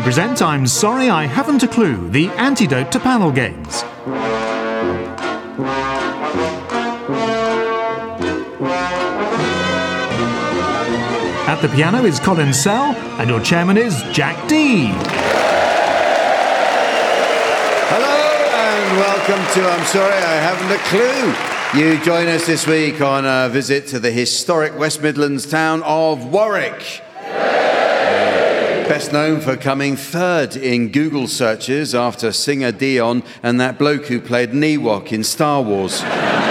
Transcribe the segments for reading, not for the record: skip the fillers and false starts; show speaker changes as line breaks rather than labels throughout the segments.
present I'm Sorry I Haven't a Clue, the antidote to panel games. At the piano is Colin Sell, and your chairman is Jack Dee.
Hello and welcome to I'm Sorry I Haven't a Clue. You join us this week on a visit to the historic West Midlands town of Warwick. Best known for coming third in Google searches after singer Dion and that bloke who played Ewok in Star Wars.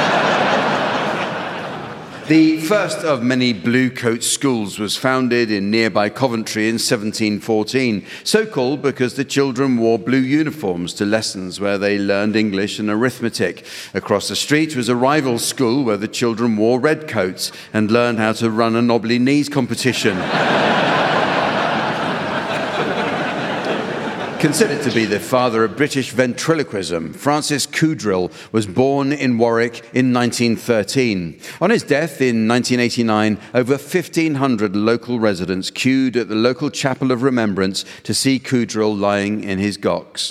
The first of many Blue Coat schools was founded in nearby Coventry in 1714, so called because the children wore blue uniforms to lessons where they learned English and arithmetic. Across the street was a rival school where the children wore red coats and learned how to run a knobbly knees competition. Considered to be the father of British ventriloquism, Francis Coudrill was born in Warwick in 1913. On his death in 1989, over 1,500 local residents queued at the local Chapel of Remembrance to see Coudrill lying in his gocks.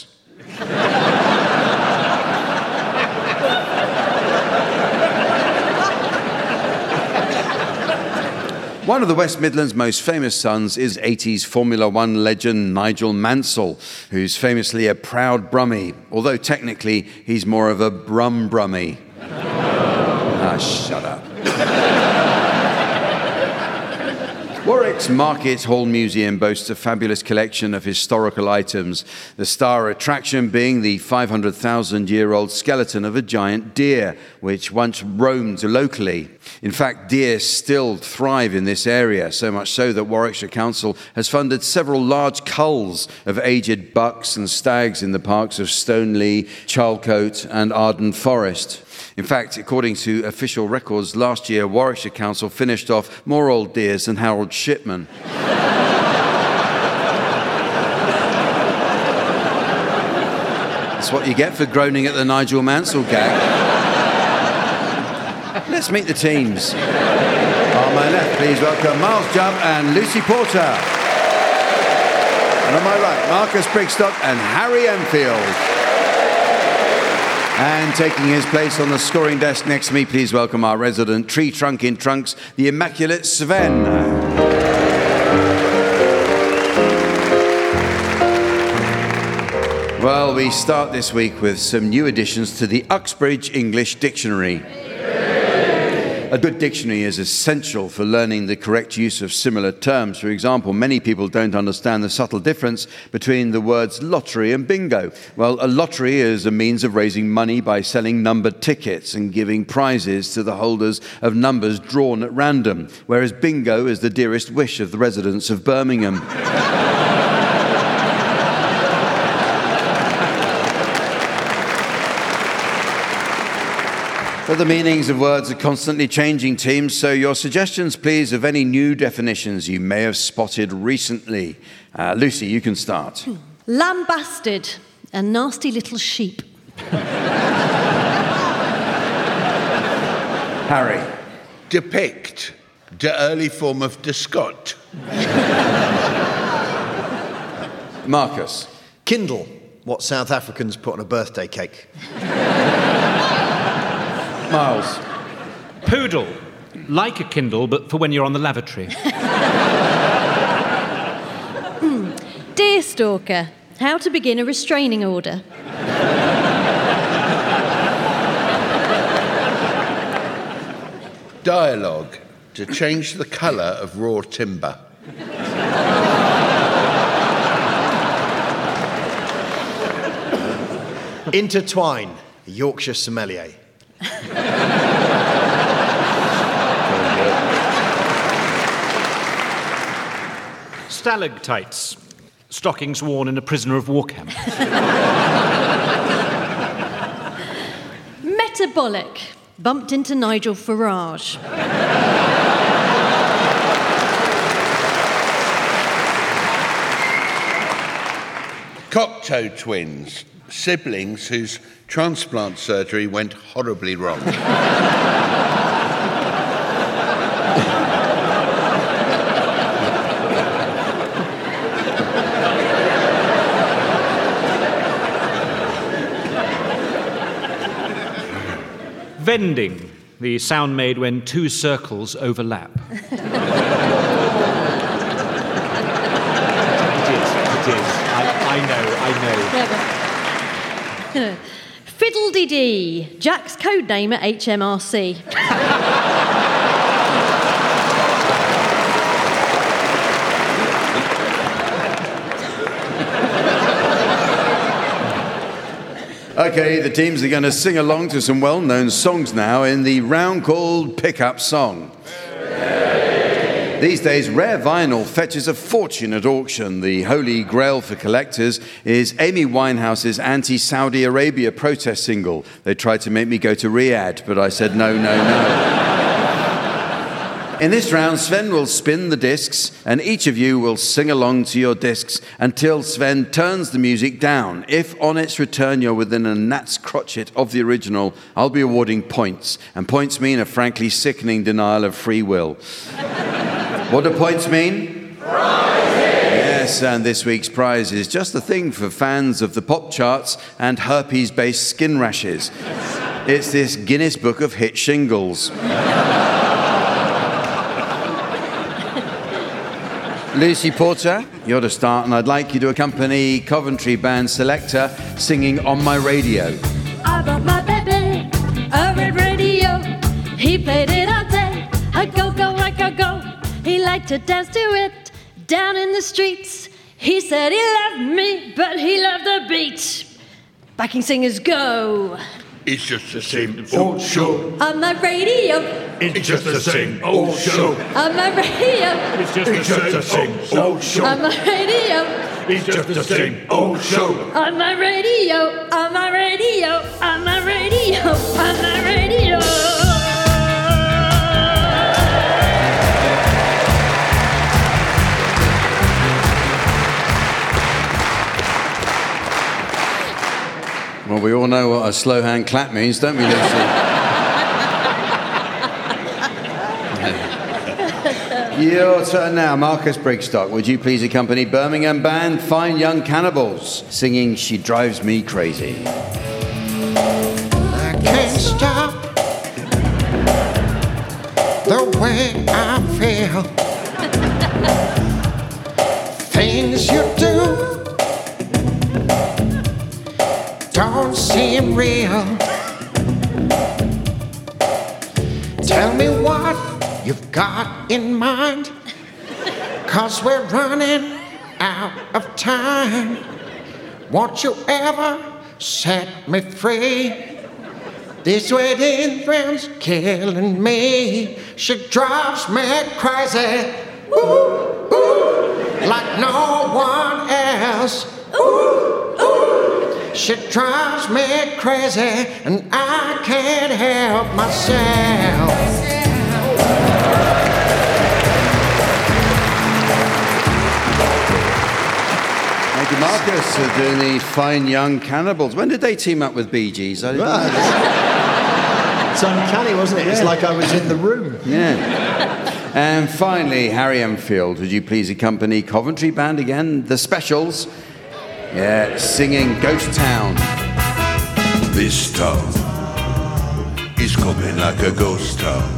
One of the West Midlands' most famous sons is 80s Formula One legend Nigel Mansell, who's famously a proud Brummie, although technically he's more of a Brummie. Shut up. Warwick's Market Hall Museum boasts a fabulous collection of historical items, the star attraction being the 500,000-year-old skeleton of a giant deer, which once roamed locally. In fact, deer still thrive in this area, so much so that Warwickshire Council has funded several large culls of aged bucks and stags in the parks of Stoneleigh, Charlecote and Arden Forest. In fact, according to official records, last year Warwickshire Council finished off more old deers than Harold Shipman. That's what you get for groaning at the Nigel Mansell gag. Let's meet the teams. On my left, please welcome Miles Jubb and Lucy Porter. And on my right, Marcus Brigstock and Harry Enfield. And taking his place on the scoring desk next to me, please welcome our resident tree trunk in trunks, the immaculate Sven. Well, we start this week with some new additions to the Uxbridge English Dictionary. A good dictionary is essential for learning the correct use of similar terms. For example, many people don't understand the subtle difference between the words lottery and bingo. Well, a lottery is a means of raising money by selling numbered tickets and giving prizes to the holders of numbers drawn at random, whereas bingo is the dearest wish of the residents of Birmingham. But the meanings of words are constantly changing, teams, so your suggestions, please, of any new definitions you may have spotted recently. Lucy, you can start.
Lambasted, a nasty little sheep.
Harry.
Depict, the early form of descot.
Marcus.
Kindle, what South Africans put on a birthday cake.
Miles.
Poodle, like a Kindle, but for when you're on the lavatory.
Deerstalker, how to begin a restraining order.
Dialogue, to change the colour of raw timber.
Intertwine, a Yorkshire sommelier.
Stalactites, stockings worn in a prisoner of war camp.
Metabolic, bumped into Nigel Farage.
Cocteau twins, siblings whose transplant surgery went horribly wrong.
vending, the sound made when two circles overlap. It is. I know.
Fiddle-dee-dee, Jack's code name at HMRC.
Okay, the teams are going to sing along to some well-known songs now in the round called Pick-Up Song. These days, rare vinyl fetches a fortune at auction. The holy grail for collectors is Amy Winehouse's anti-Saudi Arabia protest single. They tried to make me go to Riyadh, but I said no, no, no. In this round, Sven will spin the discs, and each of you will sing along to your discs until Sven turns the music down. If on its return you're within a gnat's crotchet of the original, I'll be awarding points. And points mean a frankly sickening denial of free will. What do points mean? Prizes! Yes, and this week's prize is just the thing for fans of the pop charts and herpes-based skin rashes. It's this Guinness Book of Hit shingles. Lucy Porter, you're to start, and I'd like you to accompany Coventry band Selector singing On My Radio.
I bought my baby a red radio. He played it all day. I go, go, I go, go. He liked to dance to it down in the streets. He said he loved me, but he loved the beat. Backing singers go.
It's just the same old show.
On my radio.
It's just the same old show.
On my radio.
It's just the same old show.
On my radio.
It's just the same old show.
On my radio. On my radio. On my radio. On my radio.
Well, we all know what a slow hand clap means, don't we, Lucy? Your turn now. Marcus Brigstock, would you please accompany Birmingham band Fine Young Cannibals singing She Drives Me Crazy?
I can't stop the way I feel. Things you do don't seem real. Tell me what you've got in mind, 'cause we're running out of time. Won't you ever set me free? This wedding drill's killing me. She drives me crazy, ooh, ooh, like no one else. Ooh, ooh. She drives me crazy, and I can't help myself.
Thank you, Marcus, for doing the Fine Young Cannibals. When did they team up with Bee Gees? I didn't know.
It's uncanny, wasn't it? It's like I was in the room.
Yeah. And finally, Harry Enfield, would you please accompany Coventry band again, The Specials? Yeah, singing Ghost Town.
This town is coming like a ghost town.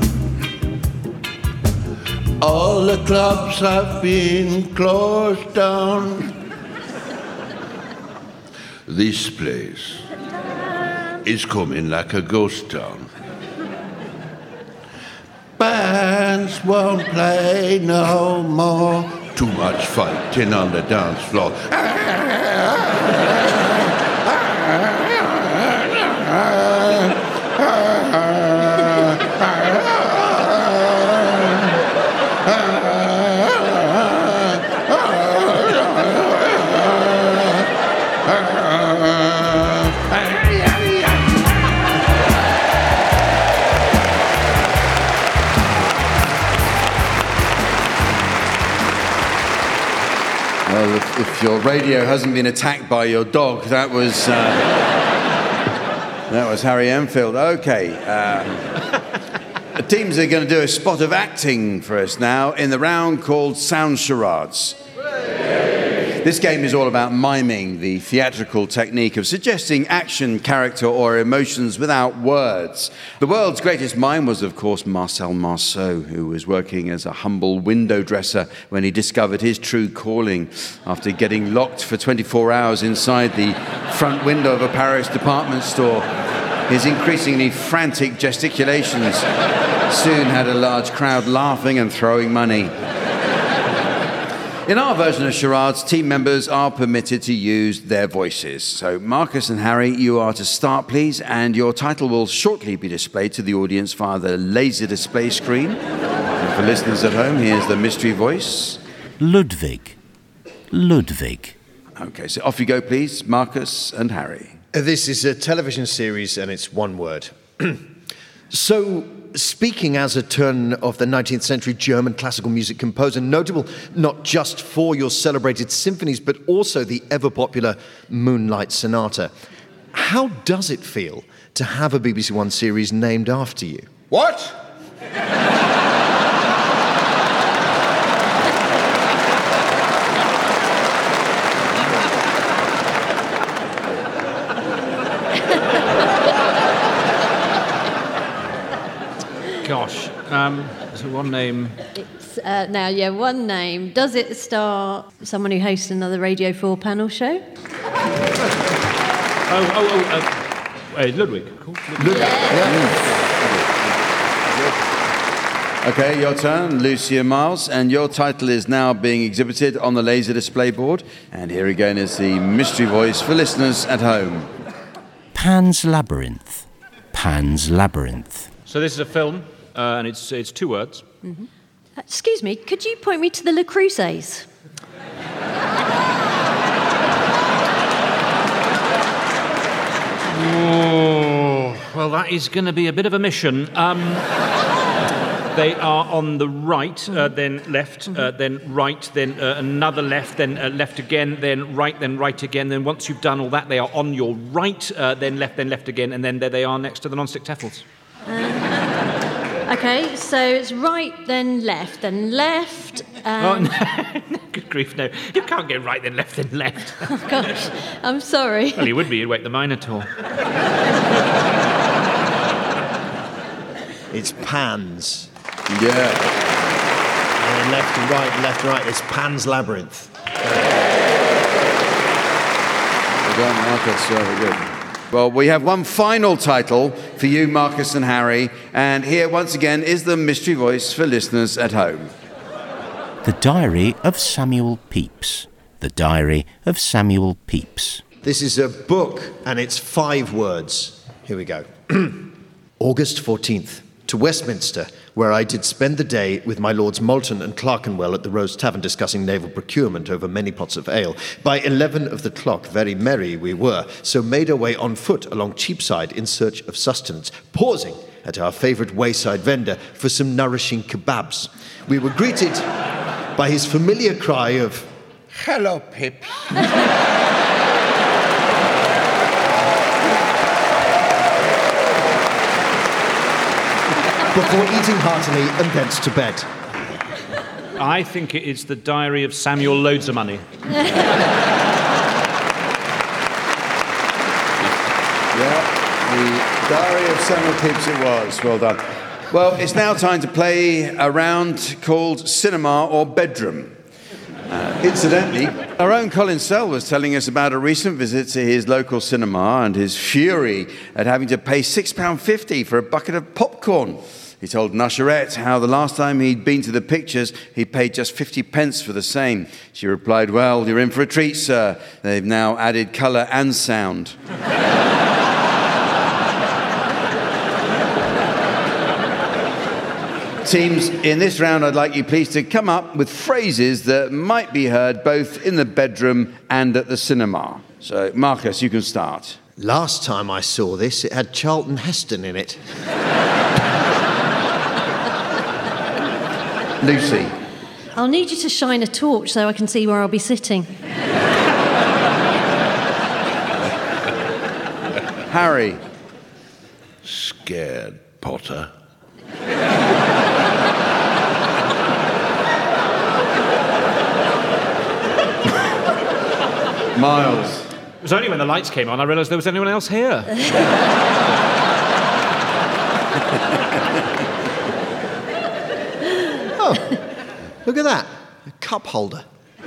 All the clubs have been closed down. This place is coming like a ghost town. Bands won't play no more. Too much fighting on the dance floor.
Well, if your radio hasn't been attacked by your dog, that was Harry Enfield. Okay. The teams are going to do a spot of acting for us now in the round called Sound Charades. This game is all about miming, the theatrical technique of suggesting action, character, or emotions without words. The world's greatest mime was, of course, Marcel Marceau, who was working as a humble window dresser when he discovered his true calling after getting locked for 24 hours inside the front window of a Paris department store. His increasingly frantic gesticulations soon had a large crowd laughing and throwing money. In our version of charades, team members are permitted to use their voices. So, Marcus and Harry, you are to start, please, and your title will shortly be displayed to the audience via the laser display screen. And for listeners at home, here's the mystery voice.
Ludwig. Ludwig.
Okay, so off you go, please, Marcus and Harry.
This is a television series and it's one word. So, speaking as a turn of the 19th century German classical music composer, notable not just for your celebrated symphonies, but also the ever-popular Moonlight Sonata, how does it feel to have a BBC One series named after you?
What?
Gosh. So one name.
It's, one name. Does it star someone who hosts another Radio 4 panel show?
Ludwig. Cool.
Ludwig. Okay, your turn, Lucia Miles, and your title is now being exhibited on the laser display board. And here again is the mystery voice for listeners at home.
Pan's Labyrinth. Pan's Labyrinth.
So this is a film, and it's two words.
Mm-hmm. Excuse me, could you point me to the Le Creuset?
Oh, well, that is going to be a bit of a mission. They are on the right, then left, then right, then another left, then left again, then right again. Then once you've done all that, they are on your right, then left again, and then there they are next to the non-stick Tefls.
Okay, so it's right, then left.
Oh, no. Good grief, no. You can't get right, then left.
Oh, gosh, I'm sorry.
Well, you would be, you'd wake the Minotaur.
It's Pan's.
Yeah.
And then left and right. It's Pan's Labyrinth.
Well done, Marcus. Very good. Well, we have one final title for you, Marcus and Harry, and here once again is the mystery voice for listeners at home.
The Diary of Samuel Pepys. The Diary of Samuel Pepys.
This is a book and it's 5 words. Here we go. August 14th. To Westminster, where I did spend the day with my lords Moulton and Clerkenwell at the Rose Tavern discussing naval procurement over many pots of ale. By 11 of the clock, very merry we were, so made our way on foot along Cheapside in search of sustenance, pausing at our favourite wayside vendor for some nourishing kebabs. We were greeted by his familiar cry of,
Hello, Pips.
before eating heartily and thence to bed.
I think it is the Diary of Samuel Loads of Money.
Yeah, the Diary of Samuel Pepys it was. Well done. Well, it's now time to play a round called Cinema or Bedroom. Incidentally, our own Colin Sell was telling us about a recent visit to his local cinema and his fury at having to pay £6.50 for a bucket of popcorn. He told Nusherette how the last time he'd been to the pictures, he paid just 50 pence for the same. She replied, well, you're in for a treat, sir. They've now added colour and sound. Teams, in this round, I'd like you please to come up with phrases that might be heard both in the bedroom and at the cinema. So, Marcus, you can start.
Last time I saw this, it had Charlton Heston in it.
Lucy.
I'll need you to shine a torch so I can see where I'll be sitting.
Harry.
Scared, Potter.
Miles.
It was only when the lights came on I realised there was anyone else here.
Oh, look at that. A cup holder.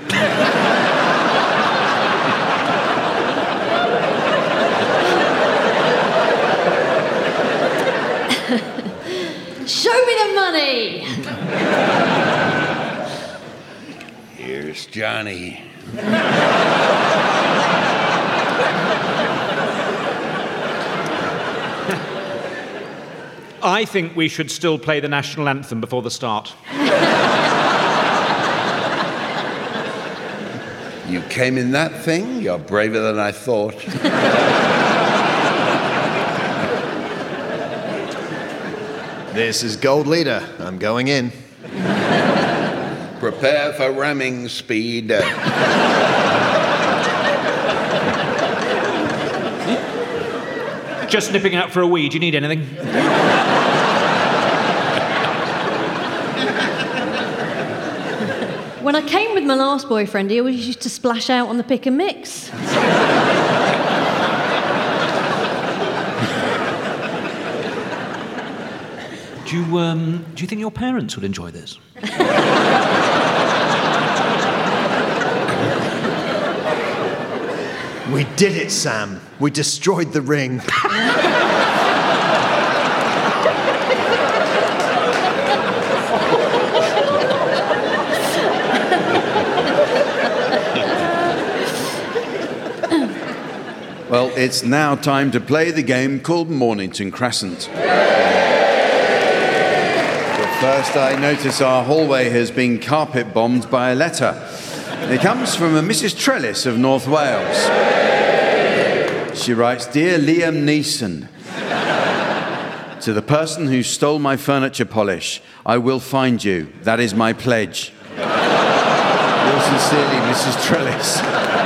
Show me the money!
Here's Johnny.
I think we should still play the national anthem before the start.
You came in that thing? You're braver than I thought.
This is Gold Leader. I'm going in.
Prepare for ramming speed.
Just nipping out for a wee. Do you need anything?
When I came with my last boyfriend, he always used to splash out on the pick and mix.
Do you think your parents would enjoy this?
We did it, Sam. We destroyed the ring.
Well, it's now time to play the game called Mornington Crescent. First, I notice our hallway has been carpet bombed by a letter. It comes from a Mrs. Trellis of North Wales. She writes, "Dear Liam Neeson, to the person who stole my furniture polish, I will find you. That is my pledge. Yours sincerely, Mrs. Trellis."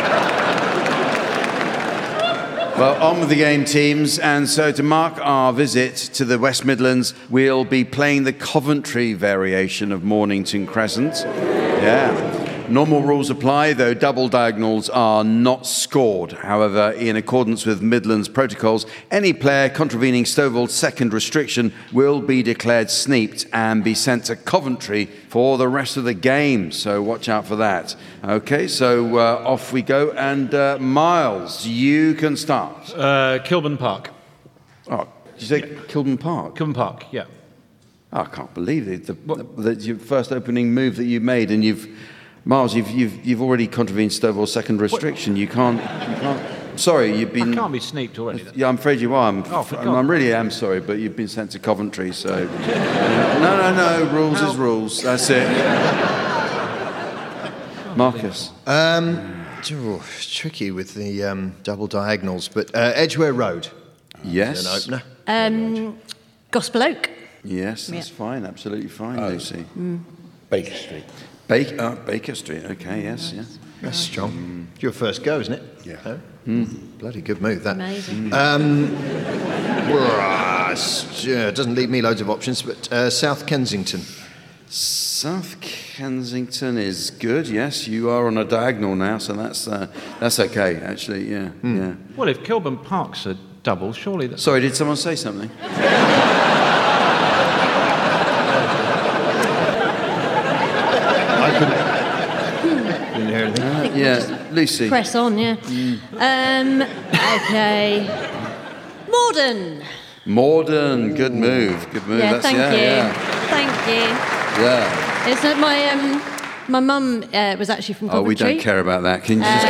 Well, on with the game, teams. And so to mark our visit to the West Midlands, we'll be playing the Coventry variation of Mornington Crescent. Yeah. Normal rules apply, though double diagonals are not scored. However, in accordance with Midlands protocols, any player contravening Stovall's second restriction will be declared sneaped and be sent to Coventry for the rest of the game. So watch out for that. Okay, so off we go. And Miles, you can start.
Kilburn Park.
Oh, did you say Kilburn Park?
Kilburn Park, yeah.
Oh, I can't believe it. Your first opening move that you made, and Miles, you've already contravened Stovall's second restriction. You can't. Sorry, you've been.
I can't be sneaked already.
Yeah, I'm afraid you are.
I
really am sorry, but you've been sent to Coventry. So no. Rules is rules. That's it. Marcus.
Tricky with the double diagonals, but Edgware Road.
Yes.
Is an opener.
Gospel Oak.
Yes, that's fine. Absolutely fine, Lucy.
Baker Street.
Baker Street. Okay. Yes.
That's strong. Your first go, isn't it?
Yeah.
Oh. Bloody good move, that.
Amazing.
It doesn't leave me loads of options, but South Kensington.
South Kensington is good. Yes, you are on a diagonal now, so that's okay. Actually, yeah.
Well, if Kilburn Park's a double, surely that's...
Sorry, did someone say something?
I couldn't hear anything.
Yeah, Lucy.
Press on, yeah. Okay. Morden.
Good move.
Yeah, thank you. Thank you.
Yeah.
It's my mum was actually from Coventry.
Oh, we don't care about that. Can you just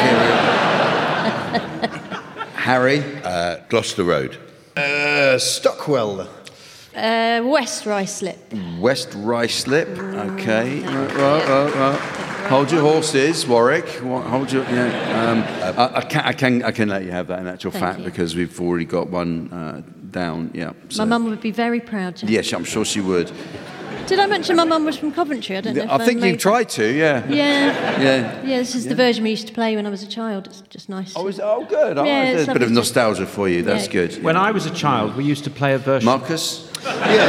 carry on? Harry?
Gloucester Road.
Stockwell.
West Ruislip.
West Ruislip. Okay. Right. Hold your horses, Warwick. Hold your. Yeah. I can let you have that in actual fact because we've already got one down. Yeah. So.
My mum would be very proud. Jack.
Yes, I'm sure she would.
Did I mention my mum was from Coventry? I don't know.
I think you tried to. Yeah.
Yeah. This is the version we used to play when I was a child. It's just nice.
Good. There's a bit of nostalgia for you. That's good. Yeah.
When I was a child, we used to play a version.
Marcus.
Yes.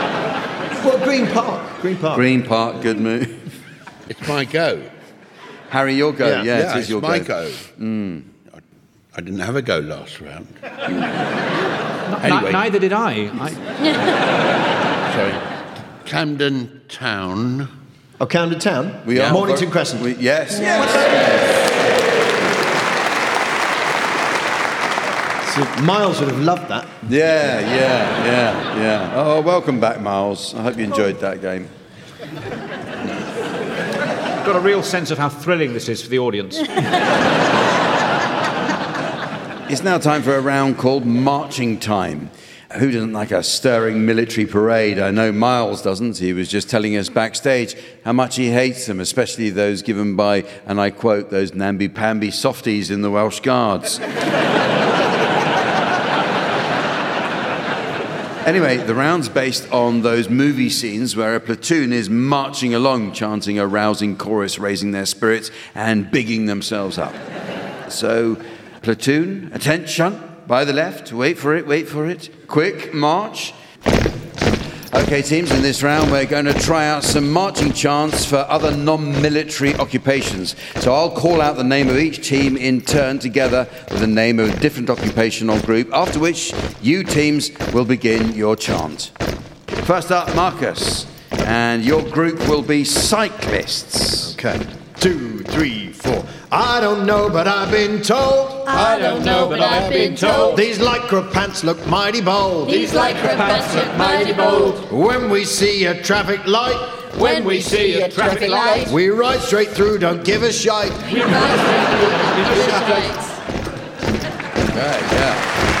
Green Park.
Green Park. Good move.
It's my go.
Harry, your go. Yeah, it is
it's
your
my
go.
go. I didn't have a go last round. Anyway.
Neither did I.
Sorry. Camden Town.
Oh, Camden Town?
We are.
Mornington Crescent.
Yes.
So Miles would have loved that.
Yeah. Oh, welcome back, Miles. I hope you enjoyed that game.
Got a real sense of how thrilling this is for the audience.
It's now time for a round called Marching Time. Who doesn't like a stirring military parade? I know Miles doesn't. He was just telling us backstage how much he hates them, especially those given by, and I quote, those namby-pamby softies in the Welsh Guards. Anyway, the round's based on those movie scenes where a platoon is marching along, chanting a rousing chorus, raising their spirits and bigging themselves up. So, platoon, attention, by the left, wait for it, quick, march. Okay, teams, in this round we're going to try out some marching chants for other non-military occupations. So I'll call out the name of each team in turn together with the name of a different occupation or group, after which you teams will begin your chant. First up, Marcus, and your group will be cyclists.
Okay. 2, 3, 4. I don't know, but I've been told.
I don't know, but I've been told.
These lycra pants look mighty bold.
These lycra pants look mighty bold.
When we see a traffic light,
When we see a traffic light,
we ride straight through, don't give a shite.
we ride straight through the lights.
Okay, yeah.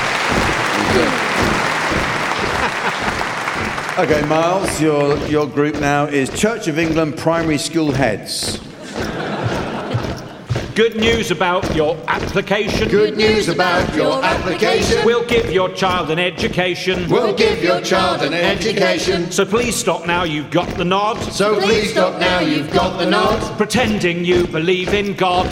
Okay, Miles, your group now is Church of England Primary School Heads.
Good news about your application.
Good news about your application.
We'll give your child an education.
We'll give your child an education.
So please stop now, you've got the nod.
So please stop now, you've got the nod.
Pretending you believe in God.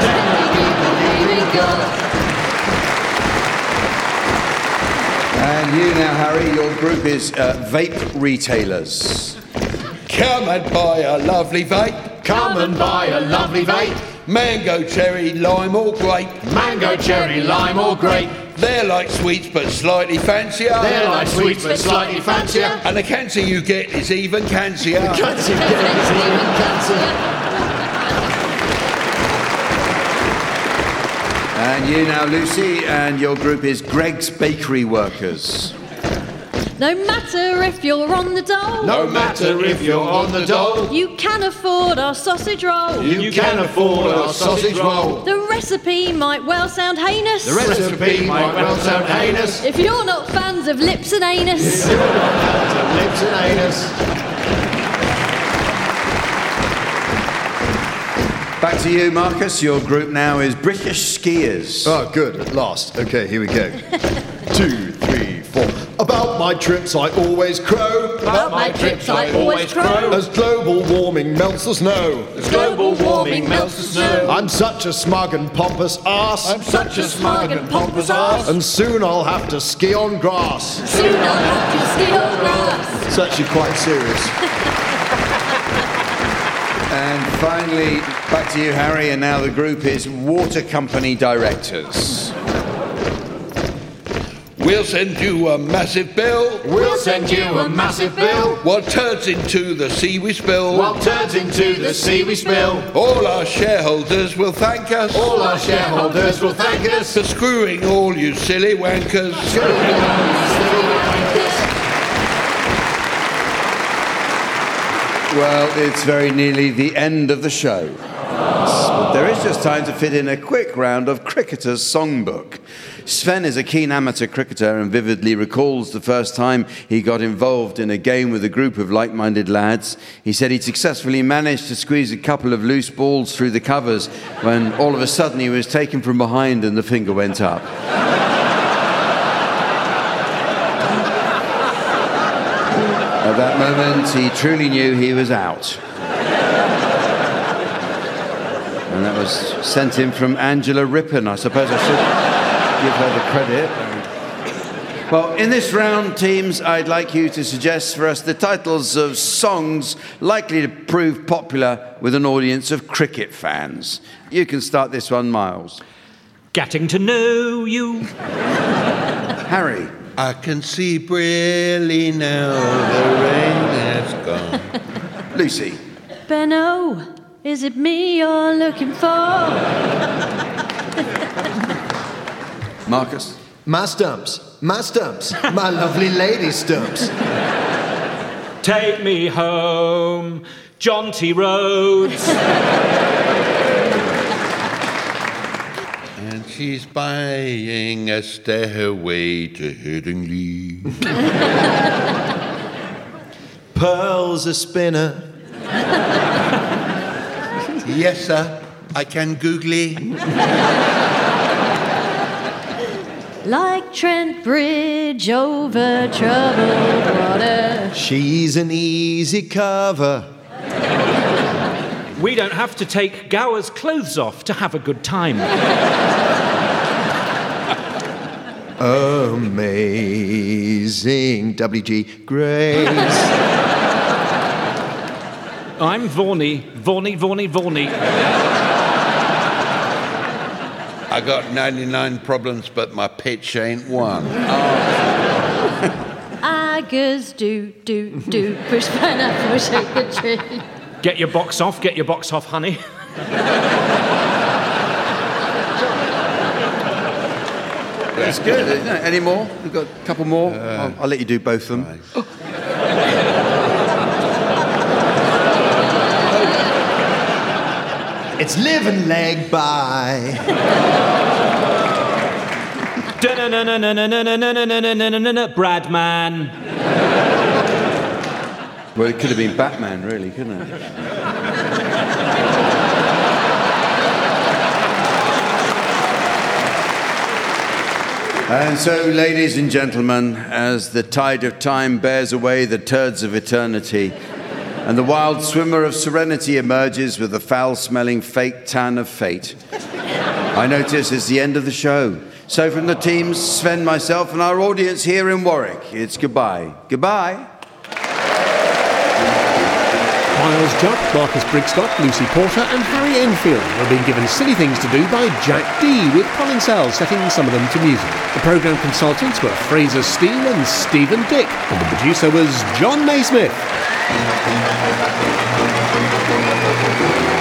And you now, Harry, your group is vape retailers.
Come and buy a lovely vape.
Come and buy a lovely vape.
Mango, cherry, lime or grape.
Mango, cherry, lime or grape.
They're like sweets but slightly fancier.
They're like sweets but slightly fancier.
And the cancer you get is even cancier.
Cancer you get is even cancer.
And you now, Lucy, and your group is Greg's Bakery Workers.
No matter if you're on the dole,
No matter if you're on the dole,
you can afford our sausage roll.
you can afford our sausage roll.
The recipe might well sound heinous.
The recipe might well sound heinous.
If you're not fans of lips and anus.
Lips and anus.
Back to you, Marcus. Your group now is British Skiers.
Oh, good, at last. Okay, here we go. 2, 3, 4. About my trips I always crow.
About my trips I always crow.
As global warming melts the snow.
As global warming melts the snow.
I'm such a smug and pompous arse.
I'm such a smug and pompous arse.
And soon I'll have to ski on grass.
Soon I'll have to ski on grass.
It's actually quite serious.
And finally, back to you, Harry, and now the group is Water Company Directors.
We'll send you a massive bill.
We'll send you a massive bill.
What turns into the sea we spill.
What turns into the sea we spill.
All our shareholders will thank us.
All our shareholders will thank us.
For screwing all you silly wankers.
Well, it's very nearly the end of the show. But there is just time to fit in a quick round of Cricketer's Songbook. Sven is a keen amateur cricketer and vividly recalls the first time he got involved in a game with a group of like-minded lads. He said he'd successfully managed to squeeze a couple of loose balls through the covers when all of a sudden he was taken from behind and the finger went up. At that moment, he truly knew he was out. And that was sent in from Angela Rippon. I suppose I should give her the credit. Well, in this round, teams, I'd like you to suggest for us the titles of songs likely to prove popular with an audience of cricket fans. You can start this one, Miles.
Getting to know you.
Harry.
I can see Briley now, the rain has gone.
Lucy.
Benno, is it me you're looking for?
Marcus.
My stumps, my lovely lady stumps.
Take me home, jaunty roads.
And she's buying a stairway to Headingley.
Pearl's a spinner.
Yes, sir, I can googly.
Like Trent Bridge over troubled water.
She's an easy cover.
We don't have to take Gower's clothes off to have a good time.
Amazing W.G. Grace.
I'm Vorney.
I got 99 problems, but my pitch ain't one.
I goes do, push pineapple, shake the tree.
Get your box off, honey.
That's good, isn't it? Any more? We've got a couple more. I'll let you do both of them.
Right.
It's live and leg by.
Bradman.
Well, it could have been Batman, really, couldn't it? And so, ladies and gentlemen, as the tide of time bears away the turds of eternity, and the wild swimmer of serenity emerges with the foul-smelling fake tan of fate, I notice it's the end of the show. So from the teams, Sven, myself, and our audience here in Warwick, it's goodbye. Goodbye.
Miles Jupp, Marcus Brigstock, Lucy Porter and Harry Enfield were being given silly things to do by Jack D, with Colin Sell setting some of them to music. The programme consultants were Fraser Steen and Stephen Dick, and the producer was John Naismith.